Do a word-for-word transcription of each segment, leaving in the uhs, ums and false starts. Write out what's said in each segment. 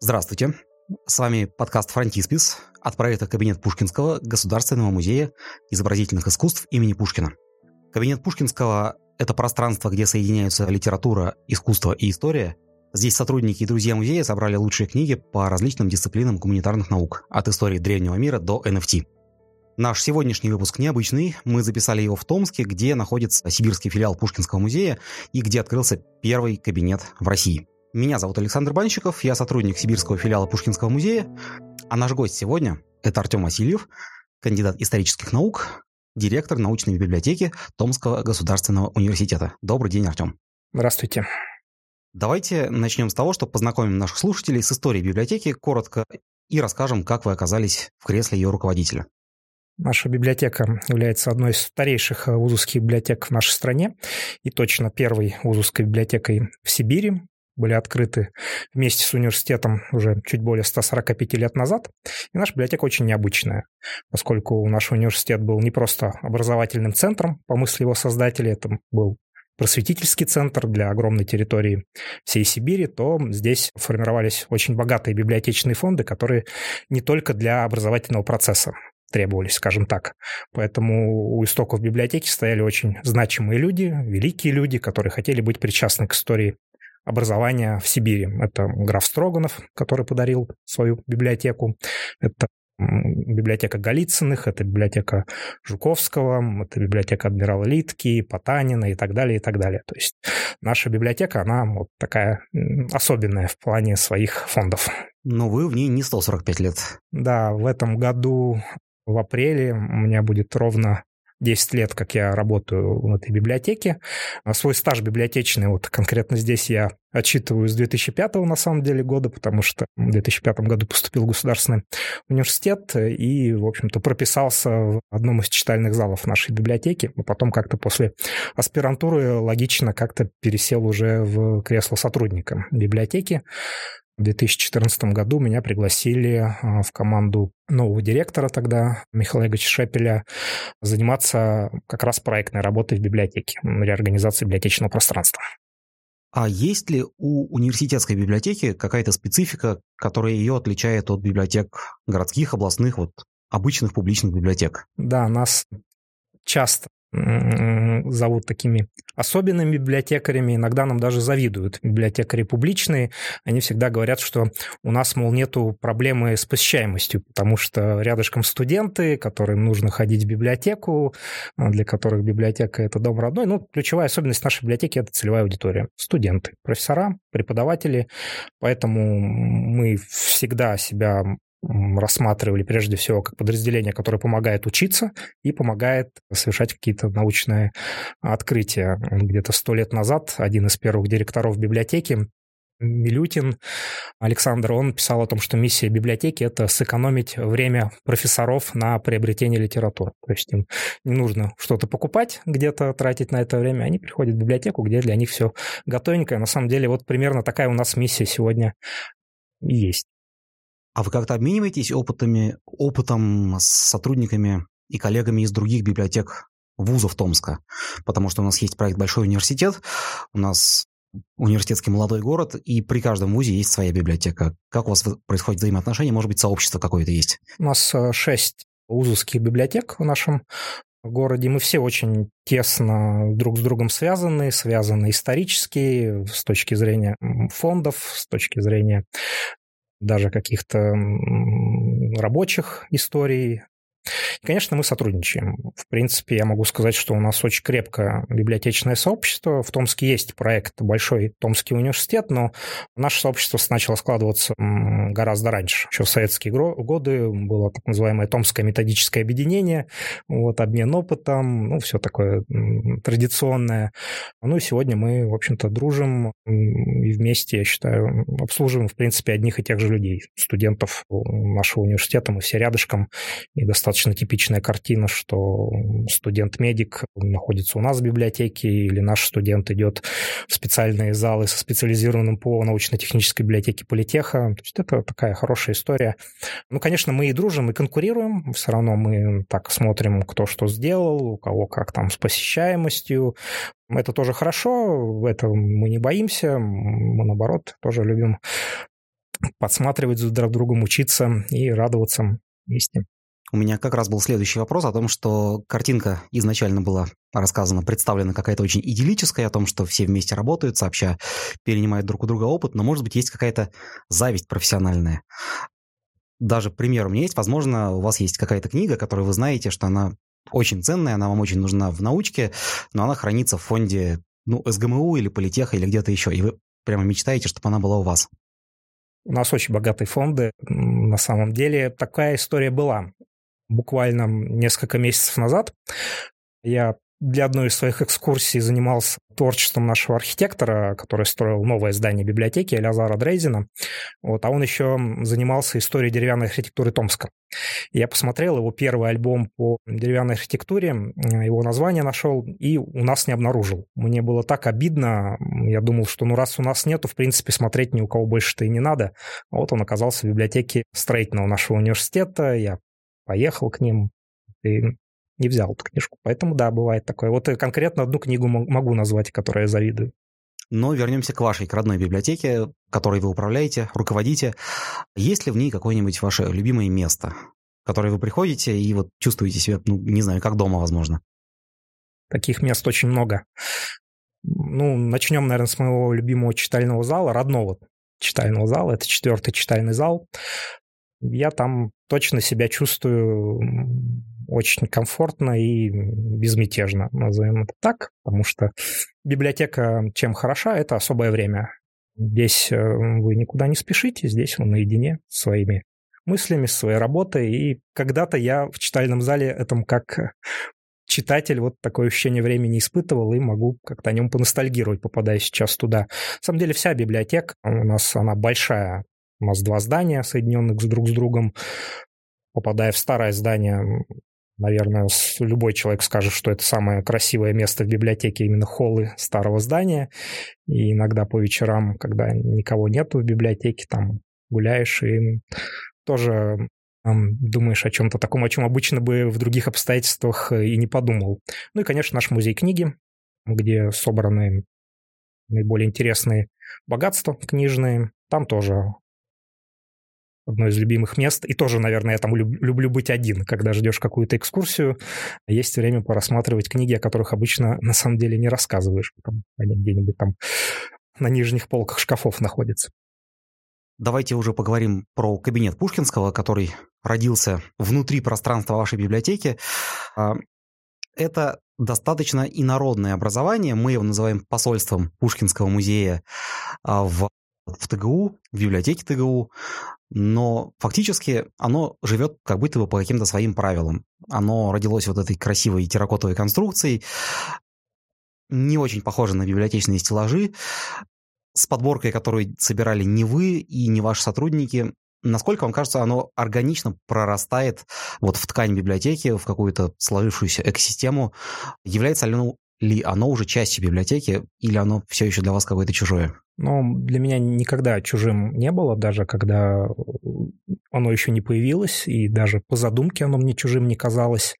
Здравствуйте, с вами подкаст «Фронтиспис» от проекта «Кабинет Пушкинского» Государственного музея изобразительных искусств имени Пушкина. Кабинет Пушкинского – это пространство, где соединяются литература, искусство и история. Здесь сотрудники и друзья музея собрали лучшие книги по различным дисциплинам гуманитарных наук, от истории древнего мира до эн эф ти. Наш сегодняшний выпуск необычный. Мы записали его в Томске, где находится сибирский филиал Пушкинского музея и где открылся первый кабинет в России. Меня зовут Александр Банщиков, я сотрудник сибирского филиала Пушкинского музея, а наш гость сегодня – это Артем Васильев, кандидат исторических наук, директор научной библиотеки Томского государственного университета. Добрый день, Артем. Здравствуйте. Давайте начнем с того, что познакомим наших слушателей с историей библиотеки коротко и расскажем, как вы оказались в кресле ее руководителя. Наша библиотека является одной из старейших вузовских библиотек в нашей стране и точно первой вузовской библиотекой в Сибири. Были открыты вместе с университетом уже чуть более ста сорока пяти лет назад. И наша библиотека очень необычная, поскольку наш университет был не просто образовательным центром, по мысли его создателей, это был просветительский центр для огромной территории всей Сибири, то здесь формировались очень богатые библиотечные фонды, которые не только для образовательного процесса требовались, скажем так. Поэтому у истоков библиотеки стояли очень значимые люди, великие люди, которые хотели быть причастны к истории образования в Сибири. Это граф Строганов, который подарил свою библиотеку. Это библиотека Голицыных, это библиотека Жуковского, это библиотека адмирала Литки, Потанина и так далее, и так далее. То есть наша библиотека, она вот такая особенная в плане своих фондов. Но вы в ней не сто сорок пять лет. Да, в этом году в апреле у меня будет ровно десять лет, как я работаю в этой библиотеке. Свой стаж библиотечный, вот конкретно здесь я отчитываю с две тысячи пятого, на самом деле, года, потому что в две тысячи пятом году поступил в Государственный университет и, в общем-то, прописался в одном из читальных залов нашей библиотеки. А потом как-то после аспирантуры логично как-то пересел уже в кресло сотрудника библиотеки. В две тысячи четырнадцатом году меня пригласили в команду нового директора тогда, Михаила Игоревича Шепеля, заниматься как раз проектной работой в библиотеке, реорганизацией библиотечного пространства. А есть ли у университетской библиотеки какая-то специфика, которая ее отличает от библиотек городских, областных, вот обычных публичных библиотек? Да, нас часто зовут такими особенными библиотекарями, иногда нам даже завидуют библиотекари публичные, они всегда говорят, что у нас, мол, нету проблемы с посещаемостью, потому что рядышком студенты, которым нужно ходить в библиотеку, для которых библиотека – это дом родной. Ну, ключевая особенность нашей библиотеки – это целевая аудитория. Студенты, профессора, преподаватели, поэтому мы всегда себя рассматривали прежде всего как подразделение, которое помогает учиться и помогает совершать какие-то научные открытия. Где-то сто лет назад один из первых директоров библиотеки, Милютин Александр, он писал о том, что миссия библиотеки – это сэкономить время профессоров на приобретение литературы. То есть им не нужно что-то покупать, где-то тратить на это время, они приходят в библиотеку, где для них все готовенькое. На самом деле вот примерно такая у нас миссия сегодня и есть. А вы как-то обмениваетесь опытами, опытом с сотрудниками и коллегами из других библиотек вузов Томска? Потому что у нас есть проект «Большой университет», у нас университетский молодой город, и при каждом вузе есть своя библиотека. Как у вас происходит взаимоотношения? Может быть, сообщество какое-то есть? У нас шесть вузовских библиотек в нашем городе. Мы все очень тесно друг с другом связаны, связаны исторически, с точки зрения фондов, с точки зрения даже каких-то рабочих историй. И, конечно, мы сотрудничаем. В принципе, я могу сказать, что у нас очень крепкое библиотечное сообщество. В Томске есть проект «Большой Томский университет», но наше сообщество начало складываться гораздо раньше. Еще в советские годы было так называемое Томское методическое объединение, вот, обмен опытом, ну, все такое традиционное. Ну, и сегодня мы, в общем-то, дружим и вместе, я считаю, обслуживаем, в принципе, одних и тех же людей, студентов нашего университета. Мы все рядышком, и достаточно Достаточно типичная картина, что студент-медик находится у нас в библиотеке, или наш студент идет в специальные залы со специализированным ПО научно-технической библиотеки Политеха. То есть это такая хорошая история. Ну, конечно, мы и дружим, и конкурируем. Все равно мы так смотрим, кто что сделал, у кого как там с посещаемостью. Это тоже хорошо, в этом мы не боимся. Мы, наоборот, тоже любим подсматривать за друг другом, учиться и радоваться вместе. У меня как раз был следующий вопрос о том, что картинка изначально была рассказана, представлена какая-то очень идиллическая, о том, что все вместе работают, сообща перенимают друг у друга опыт, но, может быть, есть какая-то зависть профессиональная. Даже пример у меня есть. Возможно, у вас есть какая-то книга, которую вы знаете, что она очень ценная, она вам очень нужна в научке, но она хранится в фонде ну, эс гэ эм у или Политеха или где-то еще, и вы прямо мечтаете, чтобы она была у вас. У нас очень богатые фонды. На самом деле такая история была. Буквально несколько месяцев назад я для одной из своих экскурсий занимался творчеством нашего архитектора, который строил новое здание библиотеки, Элязара Дрейзина. Вот, а он еще занимался историей деревянной архитектуры Томска. Я посмотрел его первый альбом по деревянной архитектуре, его название нашел и у нас не обнаружил. Мне было так обидно. Я думал, что ну раз у нас нету, в принципе, смотреть ни у кого больше-то и не надо. А вот он оказался в библиотеке строительного нашего университета. Я поехал к ним и не взял эту книжку. Поэтому, да, бывает такое. Вот конкретно одну книгу могу назвать, которой я завидую. Но вернемся к вашей, к родной библиотеке, которой вы управляете, руководите. Есть ли в ней какое-нибудь ваше любимое место, в которое вы приходите и вот чувствуете себя, ну, не знаю, как дома, возможно? Таких мест очень много. Ну, начнем, наверное, с моего любимого читального зала, родного читального зала. Это четвертый читальный зал. Я там точно себя чувствую очень комфортно и безмятежно, назовем это так, потому что библиотека чем хороша, это особое время. Здесь вы никуда не спешите, здесь вы наедине с своими мыслями, с своей работой, и когда-то я в читальном зале этом как читатель вот такое ощущение времени испытывал и могу как-то о нем поностальгировать, попадая сейчас туда. На самом деле вся библиотека у нас, она большая. У нас два здания, соединенных друг с другом. Попадая в старое здание, наверное, любой человек скажет, что это самое красивое место в библиотеке, именно холлы старого здания. И иногда по вечерам, когда никого нету в библиотеке, там гуляешь и тоже там, думаешь о чем-то таком, о чем обычно бы в других обстоятельствах и не подумал. Ну и, конечно, наш музей книги, где собраны наиболее интересные богатства книжные. Там тоже одно из любимых мест. И тоже, наверное, я там люблю быть один, когда ждешь какую-то экскурсию. Есть время порассматривать книги, о которых обычно на самом деле не рассказываешь. Там, они где-нибудь там на нижних полках шкафов находятся. Давайте уже поговорим про кабинет Пушкинского, который родился внутри пространства вашей библиотеки. Это достаточно инородное образование. Мы его называем посольством Пушкинского музея в, в ТГУ, в библиотеке ТГУ. Но фактически оно живет как будто бы по каким-то своим правилам. Оно родилось вот этой красивой терракотовой конструкцией, не очень похоже на библиотечные стеллажи, с подборкой, которую собирали не вы и не ваши сотрудники. Насколько вам кажется, оно органично прорастает вот в ткань библиотеки, в какую-то сложившуюся экосистему? Является ли оно, ли оно уже частью библиотеки, или оно все еще для вас какое-то чужое? Ну, для меня никогда чужим не было, даже когда оно еще не появилось, и даже по задумке оно мне чужим не казалось.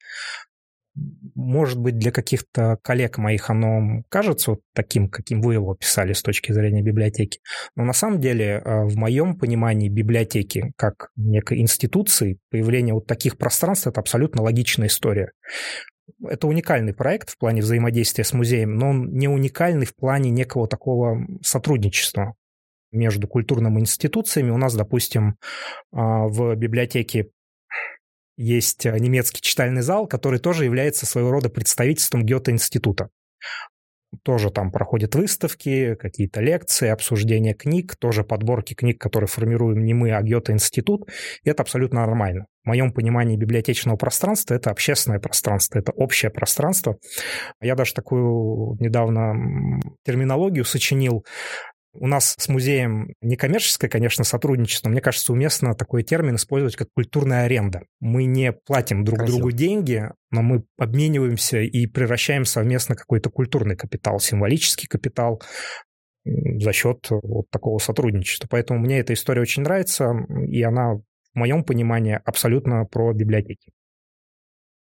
Может быть, для каких-то коллег моих оно кажется вот таким, каким вы его описали с точки зрения библиотеки. Но на самом деле, в моем понимании библиотеки как некой институции, появление вот таких пространств – это абсолютно логичная история. Это уникальный проект в плане взаимодействия с музеем, но он не уникальный в плане некого такого сотрудничества между культурными институциями. У нас, допустим, в библиотеке есть немецкий читальный зал, который тоже является своего рода представительством Гёте-института. Тоже там проходят выставки, какие-то лекции, обсуждения книг, тоже подборки книг, которые формируем не мы, а Гёте-институт. И это абсолютно нормально. В моем понимании библиотечного пространства это общественное пространство, это общее пространство. Я даже такую недавно терминологию сочинил. У нас с музеем некоммерческое, конечно, сотрудничество. Мне кажется, уместно такой термин использовать, как культурная аренда. Мы не платим друг Красиво. другу деньги, но мы обмениваемся и превращаем совместно какой-то культурный капитал, символический капитал за счет вот такого сотрудничества. Поэтому мне эта история очень нравится, и она, в моем понимании, абсолютно про библиотеки.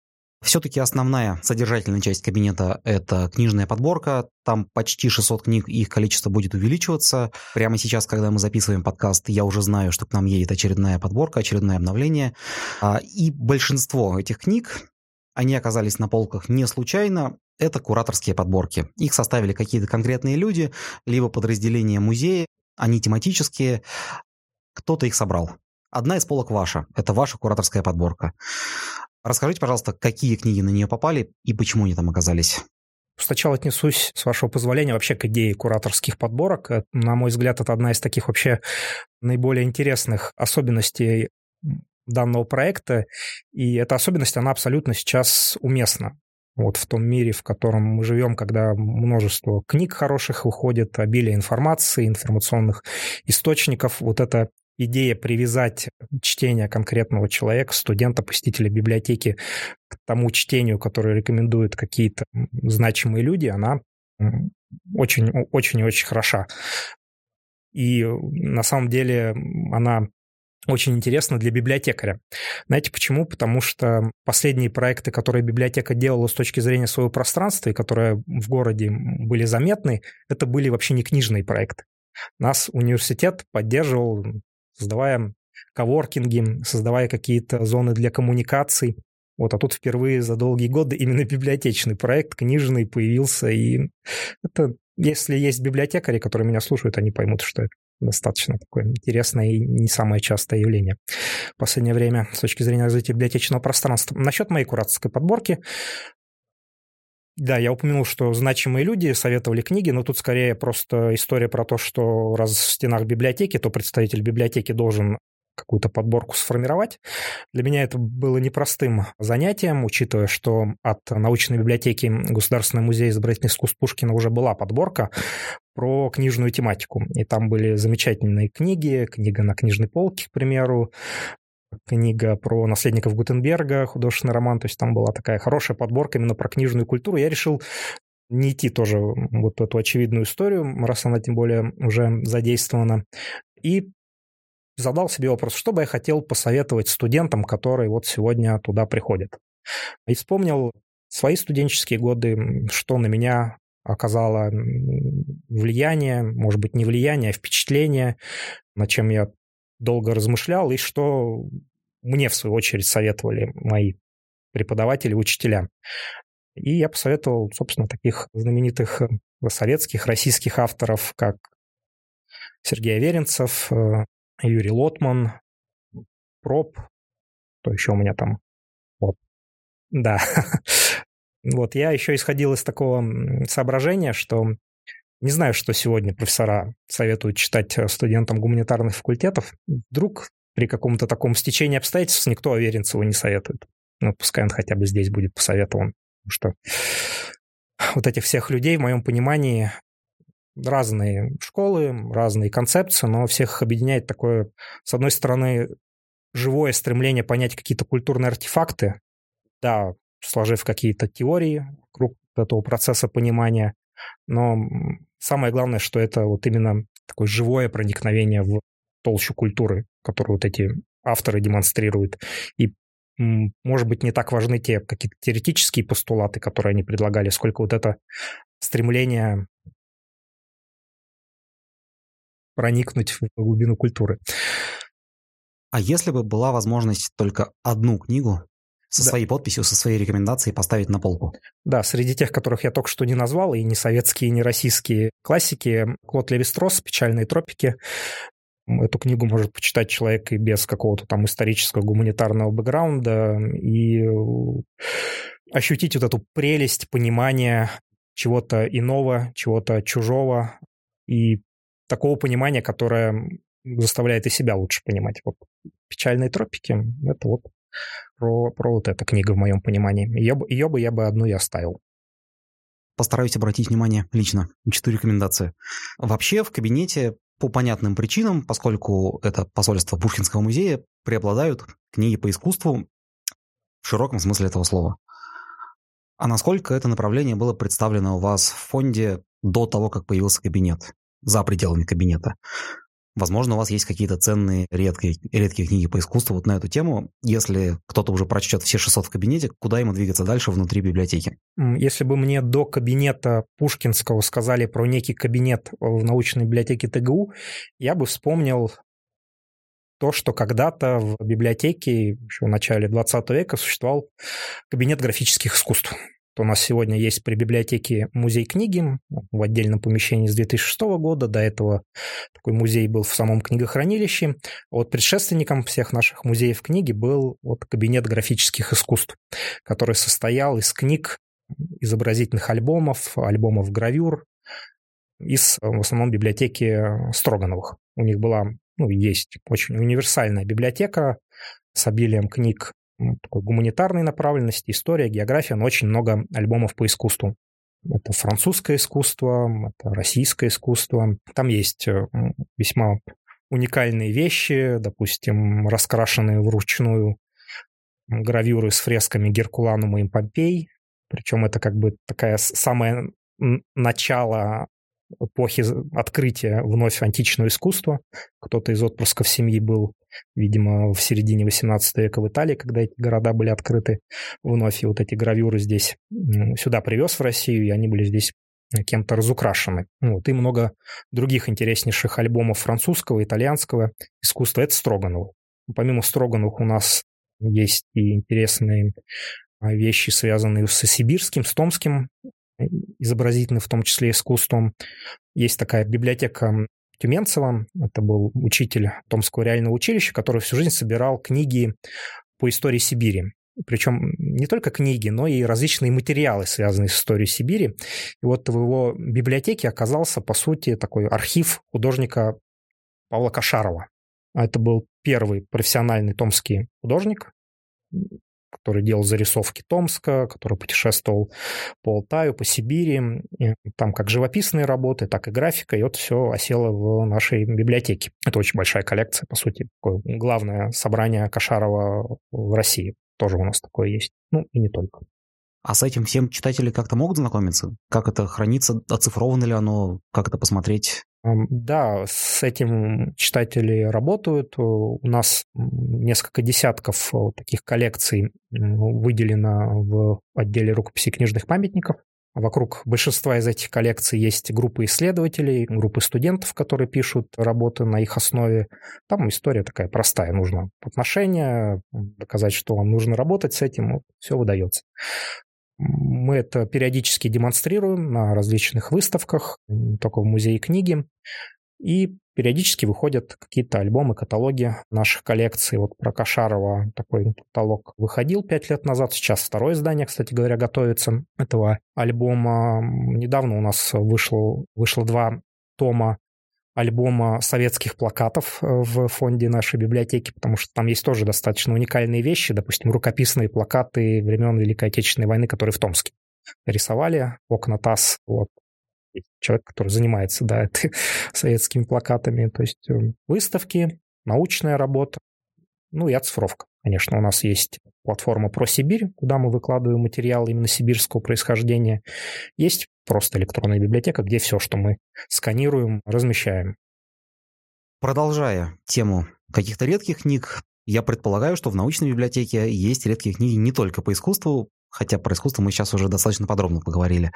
Все-таки основная содержательная часть кабинета – это книжная подборка. Там почти шестьсот книг, и их количество будет увеличиваться. Прямо сейчас, когда мы записываем подкаст, я уже знаю, что к нам едет очередная подборка, очередное обновление. И большинство этих книг, они оказались на полках не случайно. Это кураторские подборки. Их составили какие-то конкретные люди, либо подразделения музея, они тематические. Кто-то их собрал. Одна из полок ваша. Это ваша кураторская подборка. Расскажите, пожалуйста, какие книги на нее попали и почему они там оказались? Сначала отнесусь, с вашего позволения, вообще к идее кураторских подборок. На мой взгляд, это одна из таких вообще наиболее интересных особенностей данного проекта. И эта особенность, она абсолютно сейчас уместна. Вот в том мире, в котором мы живем, когда множество книг хороших выходит, обилие информации, информационных источников, вот эта идея привязать чтение конкретного человека, студента, посетителя библиотеки к тому чтению, которое рекомендуют какие-то значимые люди, она очень, очень и очень хороша. И на самом деле она очень интересна для библиотекаря. Знаете почему? Потому что последние проекты, которые библиотека делала с точки зрения своего пространства и которые в городе были заметны, это были вообще не книжные проекты. Нас университет поддерживал, создавая коворкинги, создавая какие-то зоны для коммуникаций. Вот, а тут впервые за долгие годы именно библиотечный проект, книжный, появился. И это, если есть библиотекари, которые меня слушают, они поймут, что это достаточно такое интересное и не самое частое явление в последнее время с точки зрения развития библиотечного пространства. Насчет моей кураторской подборки. Да, я упомянул, что значимые люди советовали книги, но тут скорее просто история про то, что раз в стенах библиотеки, то представитель библиотеки должен какую-то подборку сформировать. Для меня это было непростым занятием, учитывая, что от научной библиотеки Государственного музея изобразительных искусств Пушкина уже была подборка про книжную тематику. И там были замечательные книги, книга на книжной полке, к примеру, книга про наследников Гутенберга, художественный роман, то есть там была такая хорошая подборка именно про книжную культуру. Я решил не идти тоже вот эту очевидную историю, раз она тем более уже задействована, и задал себе вопрос, что бы я хотел посоветовать студентам, которые вот сегодня туда приходят. И вспомнил свои студенческие годы, что на меня оказало влияние, может быть, не влияние, а впечатление, над чем я долго размышлял, и что мне, в свою очередь, советовали мои преподаватели, учителя. И я посоветовал, собственно, таких знаменитых советских, российских авторов, как Сергей Аверинцев, Юрий Лотман, Проб, кто еще у меня там? Вот. Да. Вот, я еще исходил из такого соображения, что не знаю, что сегодня профессора советуют читать студентам гуманитарных факультетов. Вдруг при каком-то таком стечении обстоятельств никто Аверинцеву не советует. Ну, пускай он хотя бы здесь будет посоветован. Потому что вот этих всех людей, в моем понимании, разные школы, разные концепции, но всех их объединяет такое, с одной стороны, живое стремление понять какие-то культурные артефакты, да, сложив какие-то теории вокруг этого процесса понимания, но самое главное, что это вот именно такое живое проникновение в толщу культуры, которую вот эти авторы демонстрируют. И, может быть, не так важны те какие-то теоретические постулаты, которые они предлагали, сколько вот это стремление проникнуть в глубину культуры. А если бы была возможность только одну книгу со да. своей подписью, со своей рекомендацией поставить на полку? Да, среди тех, которых я только что не назвал, и не советские, и не российские классики, Клод Леви-Стросс «Печальные тропики». Эту книгу может почитать человек и без какого-то там исторического гуманитарного бэкграунда и ощутить вот эту прелесть понимания чего-то иного, чего-то чужого и такого понимания, которое заставляет и себя лучше понимать. Вот «Печальные тропики» — это вот про, про вот эта книга в моем понимании. Ее, ее бы я бы одну и оставил. Постараюсь обратить внимание лично, учту рекомендации. Вообще в кабинете по понятным причинам, поскольку это посольство Пушкинского музея, преобладают книги по искусству в широком смысле этого слова. А насколько это направление было представлено у вас в фонде до того, как появился кабинет, за пределами кабинета? Возможно, у вас есть какие-то ценные, редкие, редкие книги по искусству вот на эту тему. Если кто-то уже прочтет все шестьсот в кабинете, куда ему двигаться дальше внутри библиотеки? Если бы мне до кабинета Пушкинского сказали про некий кабинет в научной библиотеке ТГУ, я бы вспомнил то, что когда-то в библиотеке еще в начале двадцатого века существовал кабинет графических искусств. То у нас сегодня есть при библиотеке музей книги в отдельном помещении с две тысячи шестого года. До этого такой музей был в самом книгохранилище. Вот предшественником всех наших музеев книги был вот кабинет графических искусств, который состоял из книг, изобразительных альбомов, альбомов гравюр из, в основном, библиотеки Строгановых. У них была, ну, есть очень универсальная библиотека с обилием книг такой гуманитарной направленности, история, география, но очень много альбомов по искусству. Это французское искусство, это российское искусство. Там есть весьма уникальные вещи, допустим, раскрашенные вручную гравюры с фресками Геркуланума и Помпей. Причем это как бы такая самое начало эпохи открытия вновь античного искусства. Кто-то из отпрысков семьи был, видимо, в середине восемнадцатого века в Италии, когда эти города были открыты вновь, и вот эти гравюры здесь сюда привез в Россию, и они были здесь кем-то разукрашены. Вот, и много других интереснейших альбомов французского, итальянского искусства. Это Строгановы. Помимо Строгановых у нас есть и интересные вещи, связанные со сибирским, с томским, изобразительным, в том числе искусством. Есть такая библиотека Тюменцева, это был учитель Томского реального училища, который всю жизнь собирал книги по истории Сибири. Причем не только книги, но и различные материалы, связанные с историей Сибири. И вот в его библиотеке оказался, по сути, такой архив художника Павла Кошарова. Это был первый профессиональный томский художник, который делал зарисовки Томска, который путешествовал по Алтаю, по Сибири. И там как живописные работы, так и графика. И вот все осело в нашей библиотеке. Это очень большая коллекция, по сути. Такое главное собрание Кошарова в России. Тоже у нас такое есть. Ну, и не только. А с этим всем читатели как-то могут знакомиться? Как это хранится? Оцифровано ли оно? Как это посмотреть? Да, с этим читатели работают. У нас несколько десятков таких коллекций выделено в отделе рукописей книжных памятников. Вокруг большинства из этих коллекций есть группы исследователей, группы студентов, которые пишут работы на их основе. Там история такая простая. Нужно отношение, доказать, что вам нужно работать с этим, все выдается. Мы это периодически демонстрируем на различных выставках, не только в музее книги. И периодически выходят какие-то альбомы, каталоги наших коллекций. Вот про Кошарова такой каталог выходил пять лет назад. Сейчас второе издание, кстати говоря, готовится этого альбома. Недавно у нас вышло, вышло два тома альбома советских плакатов в фонде нашей библиотеки, потому что там есть тоже достаточно уникальные вещи, допустим, рукописные плакаты времен Великой Отечественной войны, которые в Томске рисовали, окна ТАСС, вот. Человек, который занимается, да, советскими плакатами, то есть выставки, научная работа, ну и оцифровка. Конечно, у нас есть платформа «Про Сибирь», куда мы выкладываем материал именно сибирского происхождения. Есть просто электронная библиотека, где все, что мы сканируем, размещаем. Продолжая тему каких-то редких книг, я предполагаю, что в научной библиотеке есть редкие книги не только по искусству, хотя про искусство мы сейчас уже достаточно подробно поговорили.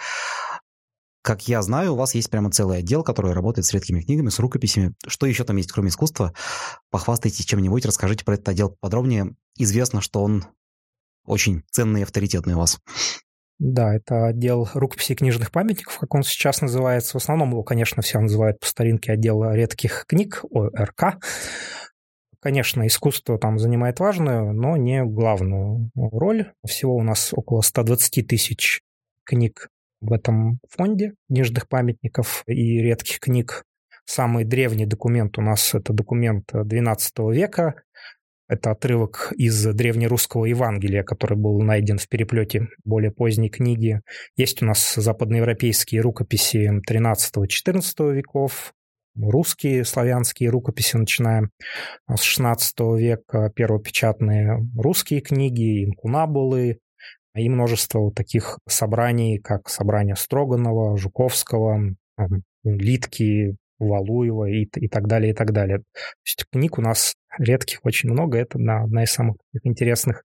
Как я знаю, у вас есть прямо целый отдел, который работает с редкими книгами, с рукописями. Что еще там есть, кроме искусства? Похвастайтесь чем-нибудь, расскажите про этот отдел подробнее. Известно, что он очень ценный и авторитетный у вас. Да, это отдел рукописей книжных памятников, как он сейчас называется. В основном его, конечно, все называют по старинке отдел редких книг, О Р К. Конечно, искусство там занимает важную, но не главную роль. Всего у нас около сто двадцать тысяч книг в этом фонде книжных памятников и редких книг. Самый древний документ у нас – это документ двенадцатого века. Это отрывок из древнерусского Евангелия, который был найден в переплете более поздней книги. Есть у нас западноевропейские рукописи тринадцатого-четырнадцатого веков, русские славянские рукописи, начиная с шестнадцатого века, первопечатные русские книги, инкунабулы, и множество вот таких собраний, как собрание Строганова, Жуковского, Литки, Валуева и, и так далее, и так далее. То есть книг у нас редких очень много. Это да, одна из самых интересных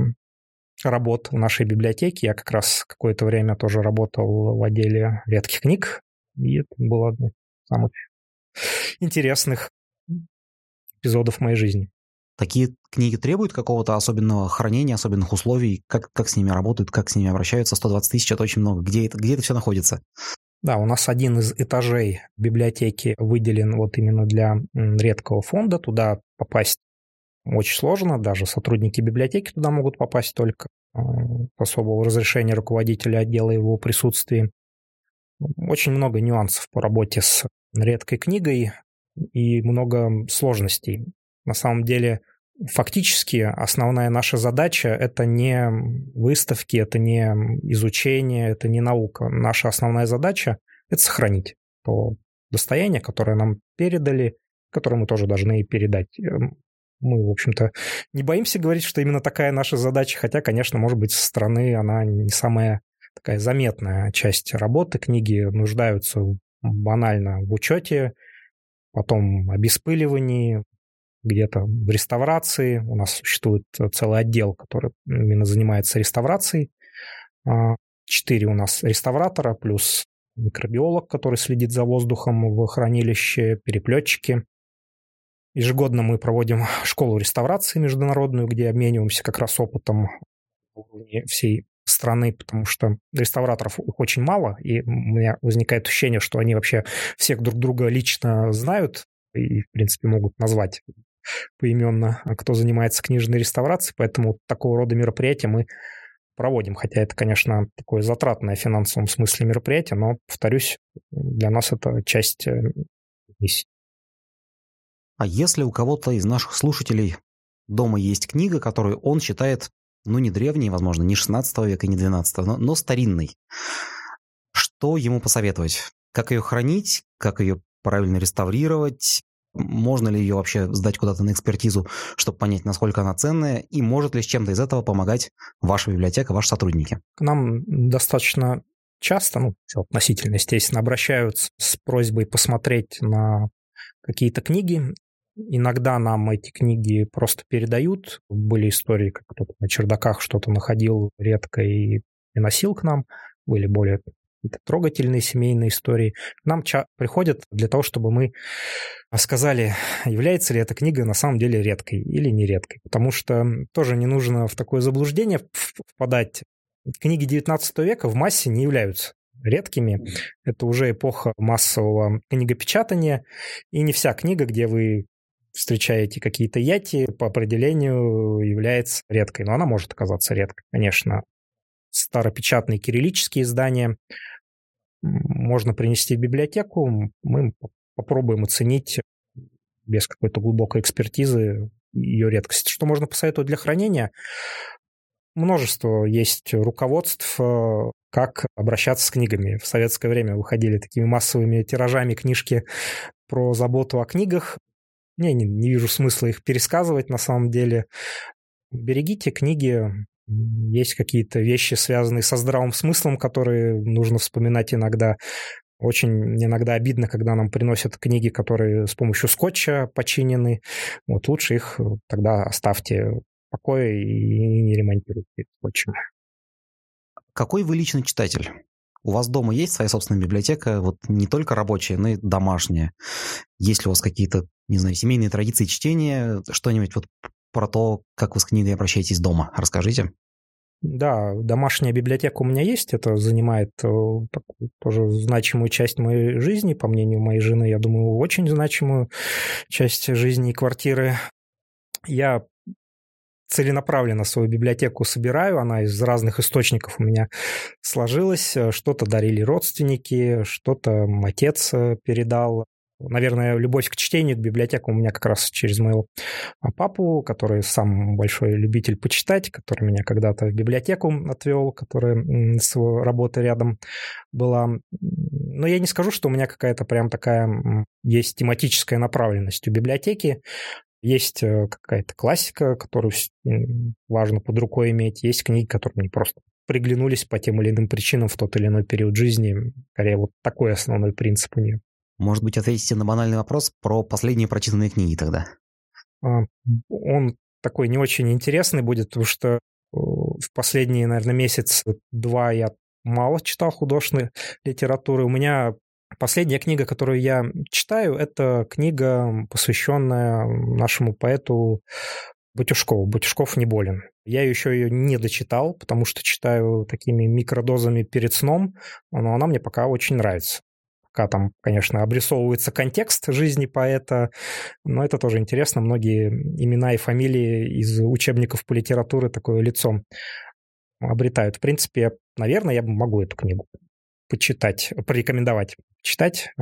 работ в нашей библиотеке. Я как раз какое-то время тоже работал в отделе редких книг, и это было одно из самых интересных эпизодов моей жизни. Такие книги требуют какого-то особенного хранения, особенных условий? Как, как с ними работают, как с ними обращаются? сто двадцать тысяч – это очень много. Где это, где это все находится? Да, у нас один из этажей библиотеки выделен вот именно для редкого фонда. Туда попасть очень сложно, даже сотрудники библиотеки туда могут попасть только особого разрешения руководителя отдела и его присутствии. Очень много нюансов по работе с редкой книгой и много сложностей. На самом деле, фактически основная наша задача – это не выставки, это не изучение, это не наука. Наша основная задача – это сохранить то достояние, которое нам передали, которое мы тоже должны передать. Мы, в общем-то, не боимся говорить, что именно такая наша задача, хотя, конечно, может быть, со стороны она не самая такая заметная часть работы. Книги нуждаются банально в учете, потом обеспыливании, где-то в реставрации. У нас существует целый отдел, который именно занимается реставрацией. Четыре у нас реставратора, плюс микробиолог, который следит за воздухом в хранилище, переплетчики. Ежегодно мы проводим школу реставрации международную, где обмениваемся как раз опытом всей страны, потому что реставраторов их очень мало, и у меня возникает ощущение, что они вообще всех друг друга лично знают и, в принципе, могут назвать поименно, кто занимается книжной реставрацией, поэтому такого рода мероприятия мы проводим, хотя это, конечно, такое затратное в финансовом смысле мероприятие, но, повторюсь, для нас это часть миссии. А если у кого-то из наших слушателей дома есть книга, которую он считает, ну, не древней, возможно, не шестнадцатого века, не двенадцатого, но, но старинной, что ему посоветовать? Как ее хранить? Как ее правильно реставрировать? Можно ли ее вообще сдать куда-то на экспертизу, чтобы понять, насколько она ценная? И может ли с чем-то из этого помогать ваша библиотека, ваши сотрудники? К нам достаточно часто, ну, относительно, естественно, обращаются с просьбой посмотреть на какие-то книги. Иногда нам эти книги просто передают. Были истории, как кто-то на чердаках что-то находил редко и приносил к нам. Были более трогательные семейные истории. К нам ча- приходят для того, чтобы мы сказали, является ли эта книга на самом деле редкой или не редкой. Потому что тоже не нужно в такое заблуждение впадать. Книги девятнадцатого века в массе не являются редкими. Это уже эпоха массового книгопечатания. И не вся книга, где вы встречаете какие-то яти, по определению является редкой. Но она может оказаться редкой, конечно. Старопечатные кириллические издания можно принести в библиотеку. Мы попробуем оценить без какой-то глубокой экспертизы ее редкость. Что можно посоветовать для хранения? Множество есть руководств, как обращаться с книгами. В советское время выходили такими массовыми тиражами книжки про заботу о книгах. Я не, не вижу смысла их пересказывать на самом деле. Берегите книги. Есть какие-то вещи, связанные со здравым смыслом, которые нужно вспоминать иногда. Очень иногда обидно, когда нам приносят книги, которые с помощью скотча починены. Вот лучше их тогда оставьте в покое и не ремонтируйте скотчем. Какой вы личный читатель? У вас дома есть своя собственная библиотека, вот не только рабочая, но и домашняя? Есть ли у вас какие-то, не знаю, семейные традиции чтения? Что-нибудь вот про то, как вы с книгой обращаетесь дома? Расскажите. Да, домашняя библиотека у меня есть. Это занимает такую, тоже значимую часть моей жизни. По мнению моей жены, я думаю, очень значимую часть жизни и квартиры. Я целенаправленно свою библиотеку собираю. Она из разных источников у меня сложилась. Что-то дарили родственники, что-то отец передал. Наверное, любовь к чтению, к библиотеке у меня как раз через моего папу, который сам большой любитель почитать, который меня когда-то в библиотеку отвел, которая с работой рядом была. Но я не скажу, что у меня какая-то прям такая есть тематическая направленность у библиотеки. Есть какая-то классика, которую важно под рукой иметь. Есть книги, которые мне просто приглянулись по тем или иным причинам в тот или иной период жизни. Скорее, вот такой основной принцип у нее. Может быть, ответите на банальный вопрос про последние прочитанные книги тогда? Он такой не очень интересный будет, потому что в последние, наверное, месяц-два я мало читал художественной литературы. У меня последняя книга, которую я читаю, это книга, посвященная нашему поэту Батюшкову. «Батюшков не болен». Я еще ее не дочитал, потому что читаю такими микродозами перед сном, но она мне пока очень нравится. Пока там, конечно, обрисовывается контекст жизни поэта, но это тоже интересно. Многие имена и фамилии из учебников по литературе такое лицо обретают. В принципе, наверное, я могу эту книгу почитать, порекомендовать читать.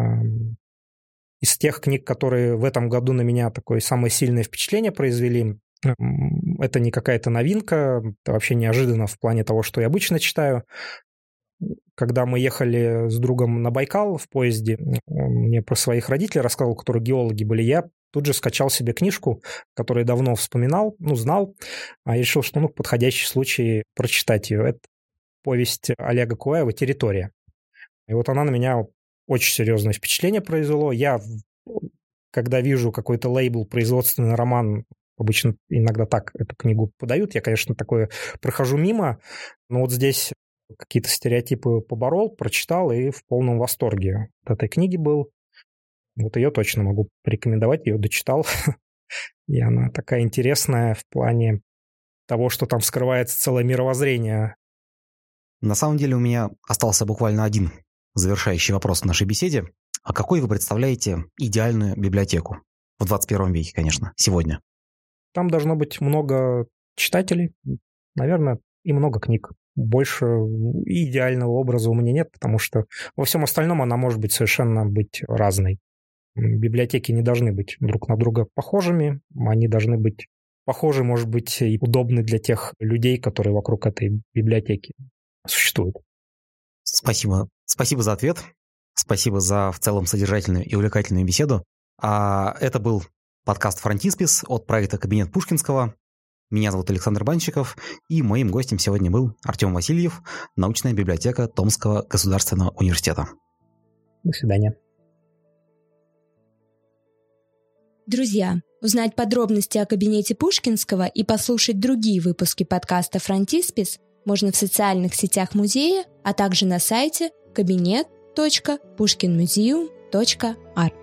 Из тех книг, которые в этом году на меня такое самое сильное впечатление произвели, это не какая-то новинка, это вообще неожиданно в плане того, что я обычно читаю. Когда мы ехали с другом на Байкал в поезде, он мне про своих родителей рассказывал, которые геологи были, я тут же скачал себе книжку, которую давно вспоминал, ну, знал, а решил, что, ну, подходящий случай прочитать ее. Это повесть Олега Куаева «Территория». И вот она на меня очень серьезное впечатление произвела. Я, когда вижу какой-то лейбл «производственный роман», обычно иногда так эту книгу подают, я, конечно, такое прохожу мимо, но вот здесь какие-то стереотипы поборол, прочитал и в полном восторге от этой книги был. Вот ее точно могу порекомендовать, ее дочитал. И она такая интересная в плане того, что там скрывается целое мировоззрение. На самом деле у меня остался буквально один завершающий вопрос в нашей беседе. А какой вы представляете идеальную библиотеку? В двадцать первом веке, конечно, сегодня. Там должно быть много читателей, наверное, и много книг. Больше идеального образа у меня нет, потому что во всем остальном она может быть совершенно быть разной. Библиотеки не должны быть друг на друга похожими, они должны быть похожи, может быть, и удобны для тех людей, которые вокруг этой библиотеки существуют. Спасибо. Спасибо за ответ. Спасибо за в целом содержательную и увлекательную беседу. А это был подкаст «Фронтиспис» от проекта «Кабинет Пушкинского». Меня зовут Александр Банщиков, и моим гостем сегодня был Артем Васильев, научная библиотека Томского государственного университета. До свидания. Друзья, узнать подробности о кабинете Пушкинского и послушать другие выпуски подкаста «Фронтиспис» можно в социальных сетях музея, а также на сайте кабинет точка пушкинмузеум точка арт.